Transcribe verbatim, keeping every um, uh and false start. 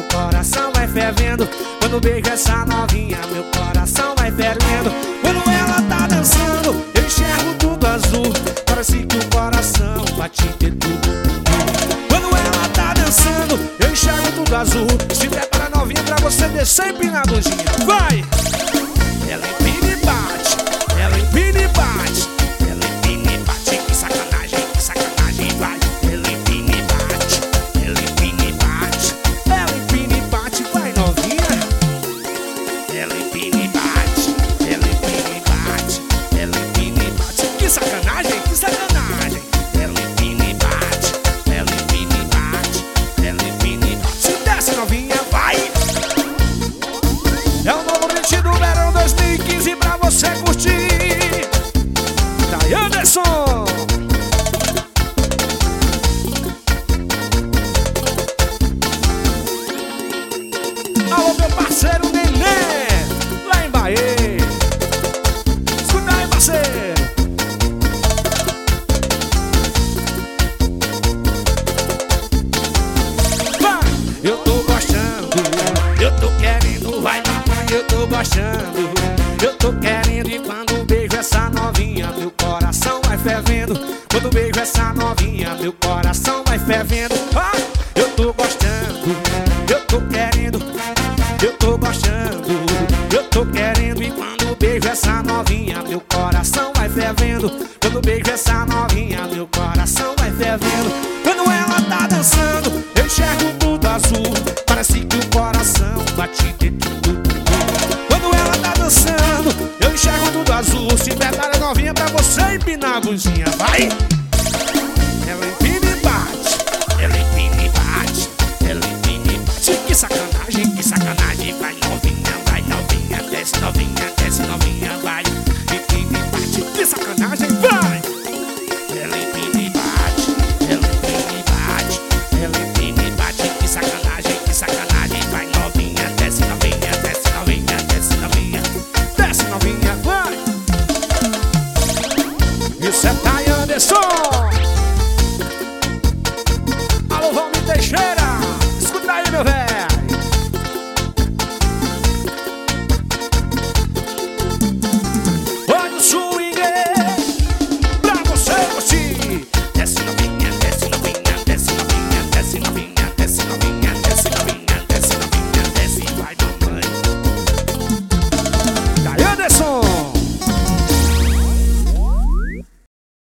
coração vai fervendo. Quando beijo essa novinha, meu coração vai fervendo. Quando ela tá dançando, eu enxergo tudo azul. Parece que o coração bate de tudo. Quando ela tá dançando, eu enxergo tudo azul. Se prepara novinha pra você descer e empinar a blusinha. Vai! Ela empina e bate, ela empina e bate, ela empina e bate. Que sacanagem, que sacanagem, vai. Ela empina e bate, ela empina e bate, ela empina e bate, vai novinha. Ela empina e bate, ela empina e bate, ela empina e bate. Que sacanagem, que sacanagem. Ela empina e bate, ela empina e bate, ela empina e bate. Se desce novinha, vai. É o novo hit do verão dois mil e quinze pra você curtir. Daí Anderson. Alô meu parceiro Nenê, lá em Bahia. Escuta aí parceiro. Vai! Eu tô gostando, eu tô querendo, vai mamãe, eu tô gostando, eu tô querendo. E quando beijo essa novinha, meu coração vai fervendo. Quando beijo essa novinha, meu coração vai fervendo. Ah, eu tô gostando, eu tô querendo, eu tô gostando, eu tô querendo. E quando beijo essa novinha, meu coração vai fervendo. Quando beijo essa novinha, meu coração vai fervendo. Quando ela tá dançando, eu enxergo tudo azul. Parece que o coração bate de tudo. Quando ela tá dançando, eu enxergo tudo azul. Se prepara novinha pra você empinar a blusinha, vai! Ela empina e bate, ela empina e bate, ela empina e bate. Que sacanagem, que sacanagem, vai novinha, vai novinha, desce novinha, desce novinha, vai. Empina e bate, que sacanagem, vai! Ela empina e bate, ela empina e bate, ela empina e bate. Que sacanagem, que sacanagem, vai novinha, desce novinha, desce novinha, desce novinha, desce novinha, vai! Isso é Thay Anderson.